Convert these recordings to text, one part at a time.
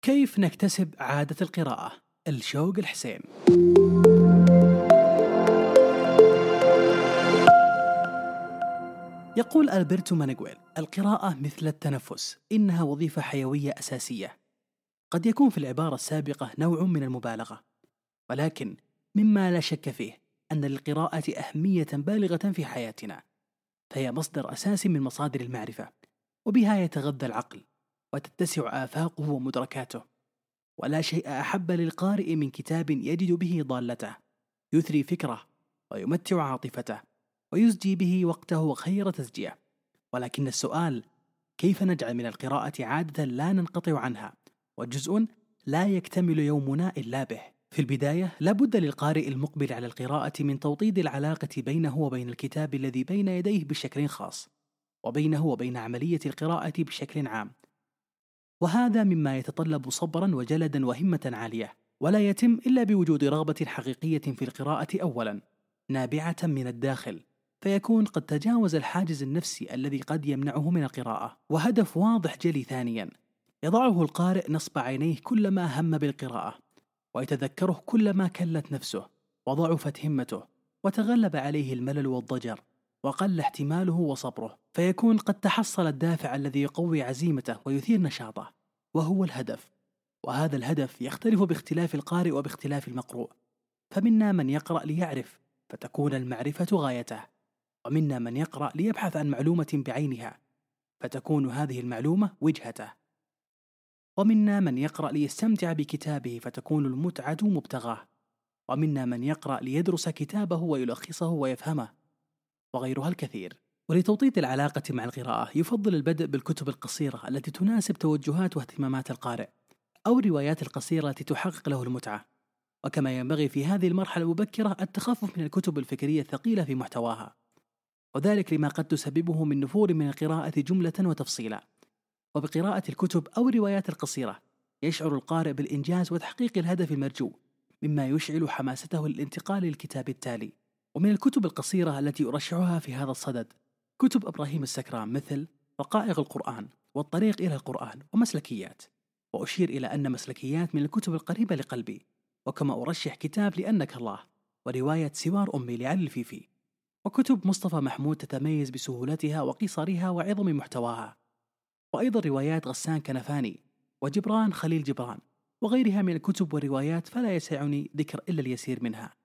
كيف نكتسب عادة القراءة؟ الشوق الحسين. يقول ألبرتو مانغويل: القراءة مثل التنفس، إنها وظيفة حيوية أساسية. قد يكون في العبارة السابقة نوع من المبالغة، ولكن مما لا شك فيه أن للقراءة أهمية بالغة في حياتنا، فهي مصدر أساسي من مصادر المعرفة، وبها يتغذى العقل وتتسع آفاقه ومدركاته. ولا شيء أحب للقارئ من كتاب يجد به ضالته، يثري فكره ويمتع عاطفته ويزجي به وقته خير تزجية. ولكن السؤال: كيف نجعل من القراءة عادة لا ننقطع عنها، وجزء لا يكتمل يومنا إلا به؟ في البداية لابد للقارئ المقبل على القراءة من توطيد العلاقة بينه وبين الكتاب الذي بين يديه بشكل خاص، وبينه وبين عملية القراءة بشكل عام، وهذا مما يتطلب صبرا وجلدا وهمة عالية، ولا يتم إلا بوجود رغبة حقيقية في القراءة أولا، نابعة من الداخل، فيكون قد تجاوز الحاجز النفسي الذي قد يمنعه من القراءة، وهدف واضح جلي ثانيا يضعه القارئ نصب عينيه كلما هم بالقراءة، ويتذكره كلما كلت نفسه وضعفت همته وتغلب عليه الملل والضجر وقل احتماله وصبره، فيكون قد تحصل الدافع الذي يقوي عزيمته ويثير نشاطه، وهو الهدف. وهذا الهدف يختلف باختلاف القارئ وباختلاف المقروء، فمنا من يقرأ ليعرف فتكون المعرفة غايته، ومنا من يقرأ ليبحث عن معلومة بعينها فتكون هذه المعلومة وجهته، ومنا من يقرأ ليستمتع بكتابه فتكون المتعة مبتغاه، ومنا من يقرأ ليدرس كتابه ويلخصه ويفهمه، وغيرها الكثير. ولتوطيد العلاقة مع القراءة يفضل البدء بالكتب القصيرة التي تناسب توجهات واهتمامات القارئ، أو الروايات القصيرة التي تحقق له المتعة. وكما ينبغي في هذه المرحلة المبكرة التخفف من الكتب الفكرية الثقيلة في محتواها، وذلك لما قد تسببه من نفور من القراءة جملة وتفصيلا. وبقراءة الكتب أو الروايات القصيرة يشعر القارئ بالإنجاز وتحقيق الهدف المرجو، مما يشعل حماسته للانتقال للكتاب التالي. ومن الكتب القصيرة التي أرشحها في هذا الصدد كتب إبراهيم السكران، مثل رقائق القرآن والطريق إلى القرآن ومسلكيات. وأشير إلى أن مسلكيات من الكتب القريبة لقلبي، وكما أرشح كتاب لأنك الله ورواية سوار أمي لعلي الفيفي، وكتب مصطفى محمود تتميز بسهولتها وقصرها وعظم محتواها، وأيضا روايات غسان كنفاني وجبران خليل جبران وغيرها من الكتب والروايات، فلا يسعني ذكر إلا اليسير منها.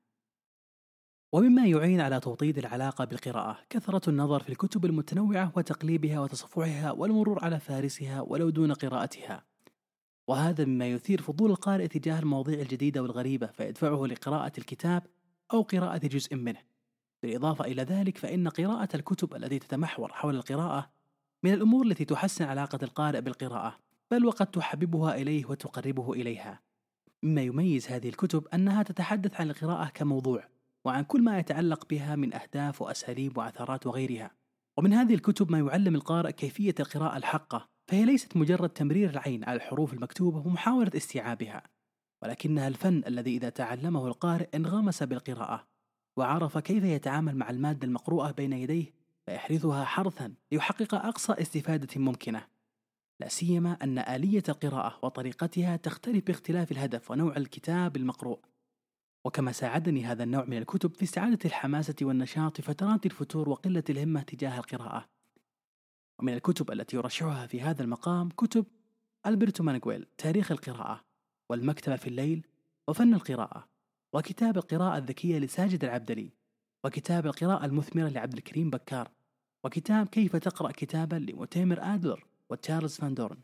ومما يعين على توطيد العلاقة بالقراءة كثرة النظر في الكتب المتنوعة وتقليبها وتصفحها والمرور على فارسها ولو دون قراءتها، وهذا مما يثير فضول القارئ تجاه المواضيع الجديدة والغريبة فيدفعه لقراءة الكتاب أو قراءة جزء منه. بالإضافة إلى ذلك فإن قراءة الكتب التي تتمحور حول القراءة من الأمور التي تحسن علاقة القارئ بالقراءة، بل وقد تحببها إليه وتقربه إليها. مما يميز هذه الكتب أنها تتحدث عن القراءة كموضوع، وعن كل ما يتعلق بها من أهداف وأساليب وعثرات وغيرها. ومن هذه الكتب ما يعلم القارئ كيفية القراءة الحقة، فهي ليست مجرد تمرير العين على الحروف المكتوبة ومحاولة استيعابها، ولكنها الفن الذي إذا تعلمه القارئ انغمس بالقراءة وعرف كيف يتعامل مع المادة المقروءة بين يديه فيحرثها حرثا ليحقق أقصى استفادة ممكنة، لا سيما أن آلية القراءة وطريقتها تختلف باختلاف الهدف ونوع الكتاب المقروء. وكما ساعدني هذا النوع من الكتب في استعادة الحماسة والنشاط في فترات الفتور وقلة الهمة تجاه القراءة. ومن الكتب التي يرشحها في هذا المقام كتب ألبرتو مانغويل: تاريخ القراءة، والمكتبة في الليل، وفن القراءة، وكتاب القراءة الذكية لساجد العبدلي، وكتاب القراءة المثمرة لعبد الكريم بكار، وكتاب كيف تقرأ كتابا لموتيمر آدلر وتشارلز فاندورن.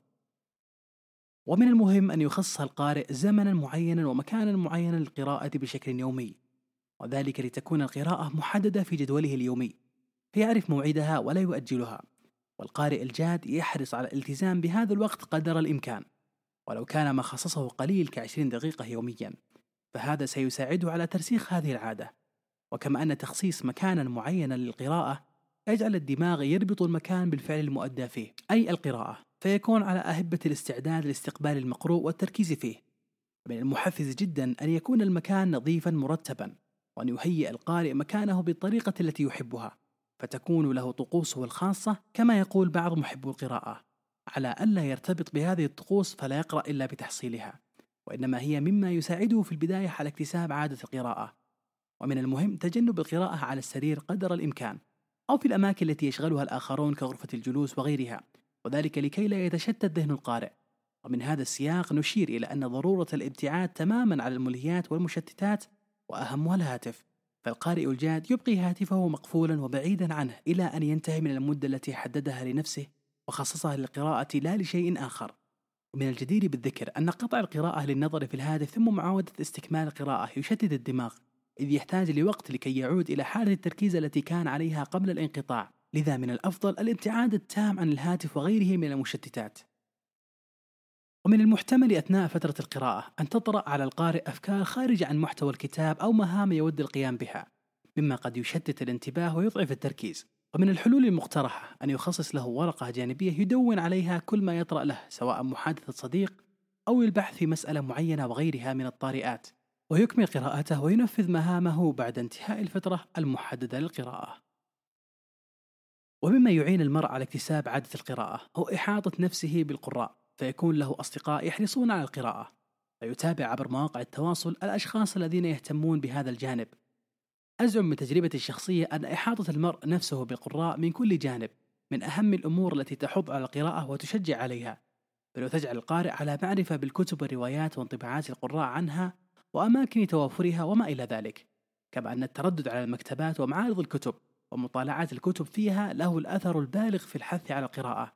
ومن المهم أن يخصص القارئ زمنا معينا ومكانا معينا للقراءة بشكل يومي، وذلك لتكون القراءة محددة في جدوله اليومي فيعرف موعدها ولا يؤجلها. والقارئ الجاد يحرص على الالتزام بهذا الوقت قدر الإمكان، ولو كان ما خصصه قليل ك20 دقيقة يوميا، فهذا سيساعده على ترسيخ هذه العادة. وكما أن تخصيص مكانا معينا للقراءة يجعل الدماغ يربط المكان بالفعل المؤدى فيه، أي القراءة، فيكون على أهبة الاستعداد لاستقبال المقروء والتركيز فيه. من المحفز جدا أن يكون المكان نظيفا مرتبا، وأن يهيئ القارئ مكانه بالطريقة التي يحبها، فتكون له طقوسه الخاصة كما يقول بعض محبو القراءة: على ألا يرتبط بهذه الطقوس فلا يقرأ إلا بتحصيلها، وإنما هي مما يساعده في البداية على اكتساب عادة القراءة. ومن المهم تجنب القراءة على السرير قدر الإمكان، أو في الأماكن التي يشغلها الآخرون كغرفة الجلوس وغيرها، وذلك لكي لا يتشتت ذهن القارئ. ومن هذا السياق نشير إلى أن ضرورة الابتعاد تماما عن الملهيات والمشتتات، وأهمها الهاتف. فالقارئ الجاد يبقي هاتفه مقفولا وبعيدا عنه إلى أن ينتهي من المدة التي حددها لنفسه وخصصها للقراءة لا لشيء آخر. ومن الجدير بالذكر أن قطع القراءة للنظر في الهاتف ثم معاودة استكمال القراءة يشتت الدماغ، إذ يحتاج لوقت لكي يعود إلى حالة التركيز التي كان عليها قبل الانقطاع. لذا من الأفضل الابتعاد التام عن الهاتف وغيره من المشتتات. ومن المحتمل أثناء فترة القراءة أن تطرأ على القارئ أفكار خارجة عن محتوى الكتاب أو مهام يود القيام بها، مما قد يشتت الانتباه ويضعف التركيز. ومن الحلول المقترحة أن يخصص له ورقة جانبية يدون عليها كل ما يطرأ له، سواء محادثة صديق أو البحث في مسألة معينة وغيرها من الطارئات، ويكمل قراءته وينفذ مهامه بعد انتهاء الفترة المحددة للقراءة. ومما يعين المرء على اكتساب عادة القراءة هو إحاطة نفسه بالقراء، فيكون له أصدقاء يحرصون على القراءة، فيتابع عبر مواقع التواصل الأشخاص الذين يهتمون بهذا الجانب. أزعم من تجربتي الشخصية أن إحاطة المرء نفسه بالقراء من كل جانب من أهم الأمور التي تحض على القراءة وتشجع عليها، بل وتجعل القارئ على معرفة بالكتب والروايات وانطباعات القراء عنها وأماكن توافرها وما إلى ذلك. كما أن التردد على المكتبات ومعارض الكتب ومطالعات الكتب فيها له الأثر البالغ في الحث على القراءة،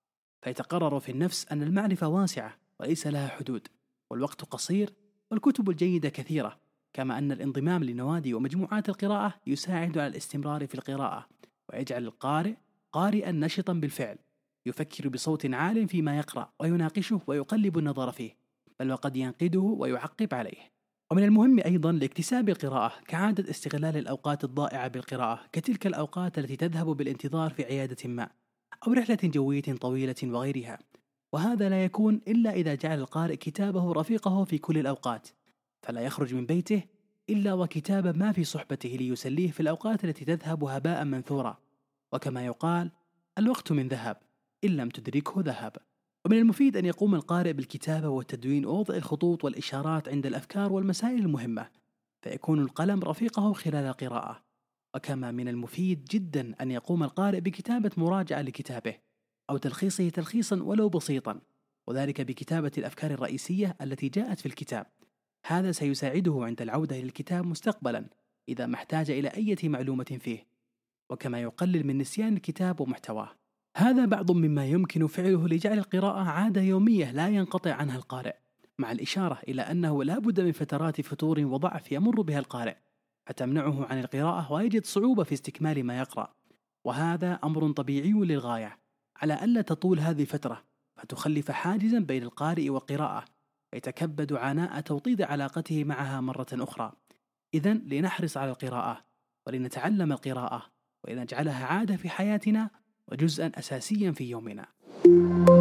فيتقرر في النفس أن المعرفة واسعة وليس لها حدود، والوقت قصير والكتب الجيدة كثيرة. كما أن الانضمام لنوادي ومجموعات القراءة يساعد على الاستمرار في القراءة، ويجعل القارئ قارئا نشطا بالفعل، يفكر بصوت عال فيما يقرأ ويناقشه ويقلب النظر فيه، بل وقد ينقده ويعقب عليه. ومن المهم أيضا لاكتساب القراءة كعادة استغلال الأوقات الضائعة بالقراءة، كتلك الأوقات التي تذهب بالانتظار في عيادة ما أو رحلة جوية طويلة وغيرها. وهذا لا يكون إلا إذا جعل القارئ كتابه رفيقه في كل الأوقات، فلا يخرج من بيته إلا وكتاب ما في صحبته ليسليه في الأوقات التي تذهب هباء منثورا. وكما يقال: الوقت من ذهب إن لم تدركه ذهب. ومن المفيد أن يقوم القارئ بالكتابة والتدوين ووضع الخطوط والإشارات عند الأفكار والمسائل المهمة، فيكون القلم رفيقه خلال القراءة. وكما من المفيد جدا أن يقوم القارئ بكتابة مراجعة لكتابه أو تلخيصه تلخيصا ولو بسيطا، وذلك بكتابة الأفكار الرئيسية التي جاءت في الكتاب. هذا سيساعده عند العودة إلى الكتاب مستقبلا إذا ما احتاج إلى أي معلومة فيه، وكما يقلل من نسيان الكتاب ومحتواه. هذا بعض مما يمكن فعله لجعل القراءة عادة يومية لا ينقطع عنها القارئ، مع الإشارة إلى أنه لا بد من فترات فتور وضعف يمر بها القارئ فتمنعه عن القراءة ويجد صعوبة في استكمال ما يقرأ، وهذا أمر طبيعي للغاية، على ألا تطول هذه الفترة فتخلف حاجزا بين القارئ والقراءة فيتكبد عناء توطيد علاقته معها مرة أخرى. إذن لنحرص على القراءة ولنتعلم القراءة ولنجعلها عادة في حياتنا وجزءا أساسيا في يومنا.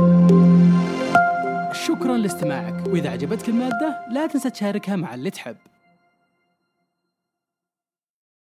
شكرا لاستماعك، وإذا عجبتك المادة لا تنسى تشاركها مع اللي تحب.